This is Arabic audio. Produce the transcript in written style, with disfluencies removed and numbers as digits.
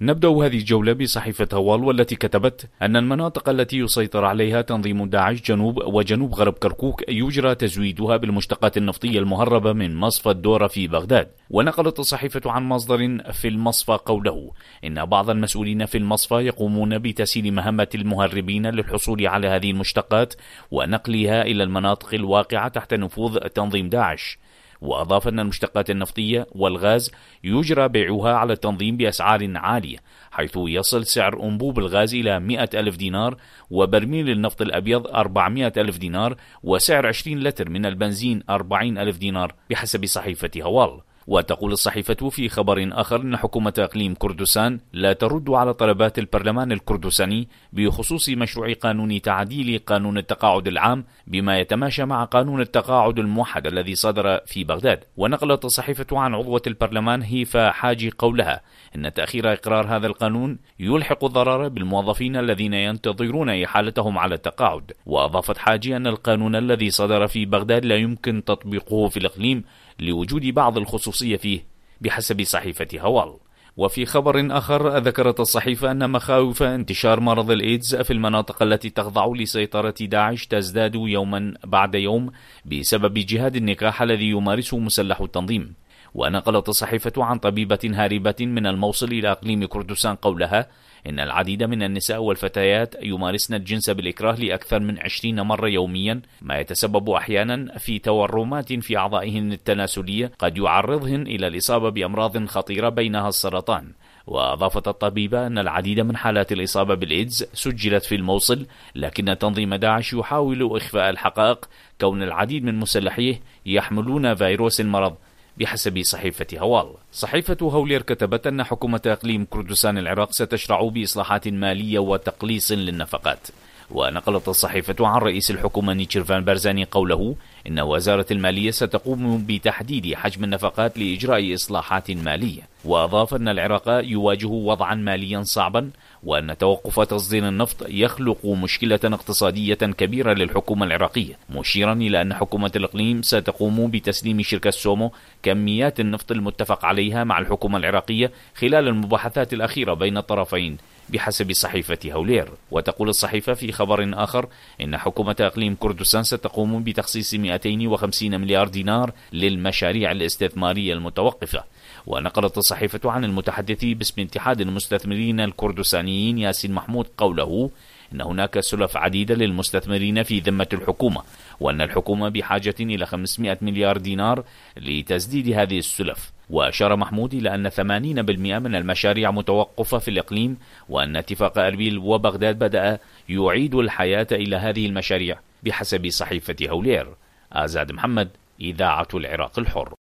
نبدأ هذه الجولة بصحيفة هوال، والتي كتبت أن المناطق التي يسيطر عليها تنظيم داعش جنوب وجنوب غرب كركوك يجرى تزويدها بالمشتقات النفطية المهربة من مصفى الدورة في بغداد. ونقلت الصحيفة عن مصدر في المصفى قوله إن بعض المسؤولين في المصفى يقومون بتسهيل مهمة المهربين للحصول على هذه المشتقات ونقلها إلى المناطق الواقعة تحت نفوذ تنظيم داعش. وأضاف أن المشتقات النفطية والغاز يجرى بيعها على التنظيم بأسعار عالية، حيث يصل سعر أنبوب الغاز إلى 100,000 دينار، وبرميل النفط الأبيض 400,000 دينار، وسعر 20 لتر من البنزين 40,000 دينار بحسب صحيفة هوال. وتقول الصحيفة في خبر آخر أن حكومة إقليم كردستان لا ترد على طلبات البرلمان الكردستاني بخصوص مشروع قانون تعديل قانون التقاعد العام بما يتماشى مع قانون التقاعد الموحد الذي صدر في بغداد. ونقلت الصحيفة عن عضوة البرلمان هيفا حاجي قولها إن تأخير إقرار هذا القانون يلحق الضرر بالموظفين الذين ينتظرون إحالتهم على التقاعد. وأضافت حاجي أن القانون الذي صدر في بغداد لا يمكن تطبيقه في الإقليم لوجود بعض الخصوصية فيه بحسب صحيفة هوال. وفي خبر آخر ذكرت الصحيفة أن مخاوف انتشار مرض الإيدز في المناطق التي تخضع لسيطرة داعش تزداد يوما بعد يوم بسبب جهاد النكاح الذي يمارسه مسلح التنظيم. ونقلت الصحيفة عن طبيبة هاربة من الموصل إلى إقليم كردستان قولها إن العديد من النساء والفتيات يمارسن الجنس بالإكراه لأكثر من 20 مرة يوميا، ما يتسبب أحيانا في تورمات في أعضائهن التناسلية قد يعرضهن إلى الإصابة بأمراض خطيرة بينها السرطان. وأضافت الطبيبة أن العديد من حالات الإصابة بالإيدز سجلت في الموصل، لكن تنظيم داعش يحاول إخفاء الحقائق كون العديد من مسلحيه يحملون فيروس المرض بحسب صحيفة هوال. صحيفة هولير كتبت أن حكومة إقليم كردستان العراق ستشرع بإصلاحات مالية وتقليص للنفقات. ونقلت الصحيفة عن رئيس الحكومة نيتشيرفان بارزاني قوله إن وزارة المالية ستقوم بتحديد حجم النفقات لإجراء إصلاحات مالية. وأضاف أن العراق يواجه وضعا ماليا صعبا، وأن توقف تصدير النفط يخلق مشكلة اقتصادية كبيرة للحكومة العراقية، مشيرا إلى أن حكومة الإقليم ستقوم بتسليم شركة سومو كميات النفط المتفق عليها مع الحكومة العراقية خلال المباحثات الأخيرة بين الطرفين بحسب صحيفة هولير. وتقول الصحيفة في خبر آخر إن حكومة إقليم كردستان ستقوم بتخصيص 250 مليار دينار للمشاريع الاستثمارية المتوقفة. ونقلت الصحيفة عن المتحدث باسم اتحاد المستثمرين الكردستانيين ياسين محمود قوله إن هناك سلف عديدة للمستثمرين في ذمة الحكومة، وأن الحكومة بحاجة إلى 500 مليار دينار لتسديد هذه السلف. وأشار محمود إلى أن 80% من المشاريع متوقفة في الإقليم، وأن اتفاق أربيل وبغداد بدأ يعيد الحياة إلى هذه المشاريع بحسب صحيفة هولير. آزاد محمد، إذاعة العراق الحر.